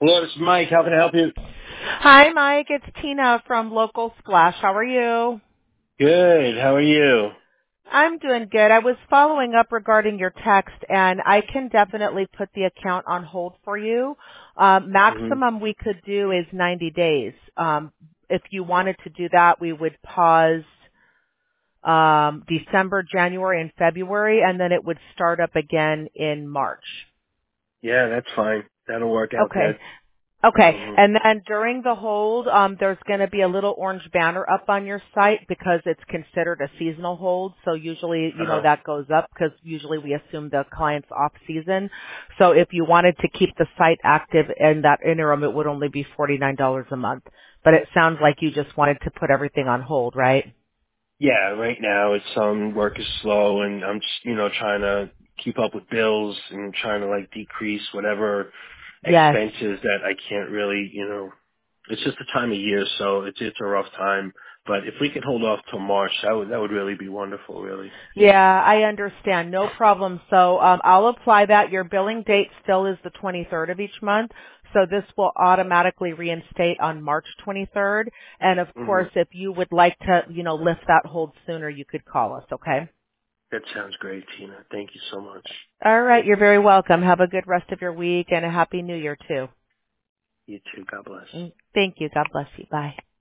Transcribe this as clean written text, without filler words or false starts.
Hello, this is Mike. How can I help you? Hi, Mike. It's Tina from Local Splash. How are you? Good. How are you? I'm doing good. I was following up regarding your text, and I can definitely put the account on hold for you. hmm Maximum we could do is 90 days. If you wanted to do that, we would pause December, January, and February, and then it would start up again in March. Yeah, that's fine. That'll work out Okay. good. Okay. hmm And then during the hold, there's going to be a little orange banner up on your site because it's considered a seasonal hold. So usually, Uh-huh. that goes up because usually we assume the client's off season. So if you wanted to keep the site active in that interim, it would only be $49 a month. But it sounds like you just wanted to put everything on hold, right? Yeah, right now it's work is slow, and I'm just trying to keep up with bills and trying to like decrease whatever Yes. expenses that I can't really. It's just the time of year, so it's a rough time. But if we could hold off till March, that would really be wonderful, really. Yeah, I understand. No problem. So I'll apply that. Your billing date still is the 23rd of each month. So this will automatically reinstate on March 23rd. And of hmm course, if you would like to, lift that hold sooner, you could call us, okay? That sounds great, Tina. Thank you so much. All right. You're very welcome. Have a good rest of your week and a happy new year too. You too. God bless. Thank you. God bless you. Bye.